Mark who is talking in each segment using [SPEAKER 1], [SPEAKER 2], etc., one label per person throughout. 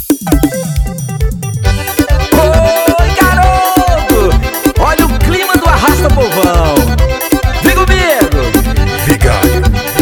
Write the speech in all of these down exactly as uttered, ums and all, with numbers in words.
[SPEAKER 1] Oi, garoto! Olha o clima do Arrasta Povão. Vem comigo!
[SPEAKER 2] Vigário,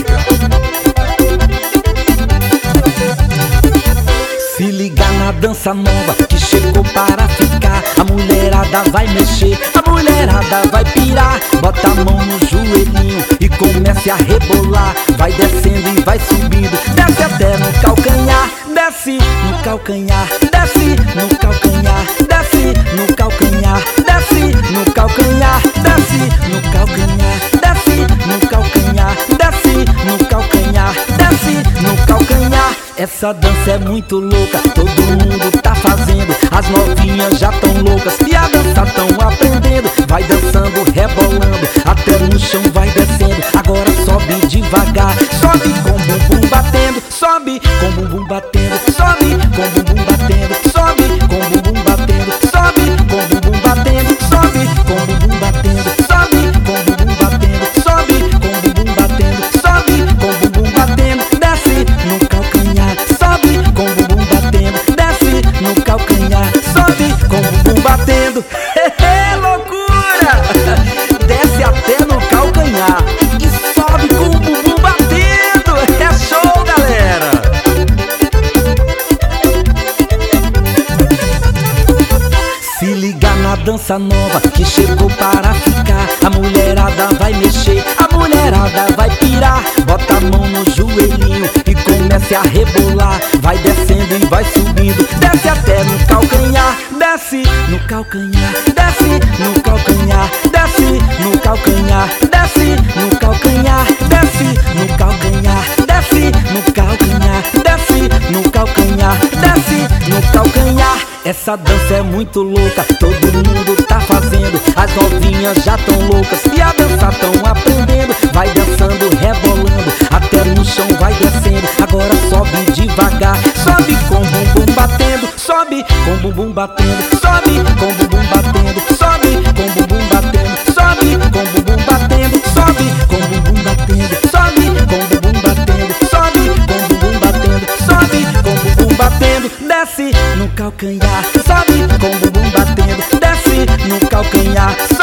[SPEAKER 1] Se liga na dança nova que chegou para ficar. A mulherada vai mexer, a mulherada vai pirar. Bota a mão no joelhinho e comece a rebolar. Vai descendo e vai subindo, desce até no calcanhar. Desce no calcanhar, desce no calcanhar, desce no calcanhar, desce no calcanhar, desce no calcanhar, desce no calcanhar, desce no calcanhar, desce no calcanhar. Essa dança é muito louca, todo mundo tá fazendo. As novinhas já tão loucas e a dança tão aprendendo. Vai dançando, rebolando, até no chão vai descendo. Agora sobe devagar, sobe com o bumbum batendo. Sobe com o bumbum batendo, sobe com o bumbum batendo, sobe com o bumbum batendo, sobe com o bumbum batendo, sobe com o bumbum batendo, sobe com o bumbum batendo, sobe com o bumbum batendo, sobe com o bumbum batendo, desce no calcanhar, sobe com o bumbum batendo, desce no calcanhar, sobe com o bumbum batendo. Hehe, loucura! Desce até no calcanhar e sobe com o bumbum batendo. É show, galera! Se liga na dança nova que chegou para ficar. A mulherada vai mexer, a mulherada vai pirar. Bota a mão no joelhinho e comece a rebolar. Vai descendo e vai subindo, desce até no calcanhar. Desce no calcanhar, desce no calcanhar, desce no calcanhar, desce no calcanhar, desce no calcanhar, desce no calcanhar, desce no calcanhar, desce no calcanhar. Essa dança é muito louca, todo mundo tá fazendo. As novinhas já tão loucas e a dança tão aprendendo. Vai dançando, rebolando, até no chão vai descendo. Agora sobe devagar, sobe com o bumbum batendo. Sobe com o bumbum batendo, sobe com o bumbum batendo, sobe com o bumbum batendo, sobe com o bumbum batendo, sobe com o bumbum batendo, sobe com o bumbum batendo, sobe com o bumbum batendo, sobe com o bumbum batendo, desce no calcanhar, sobe com o bumbum batendo, desce no calcanhar.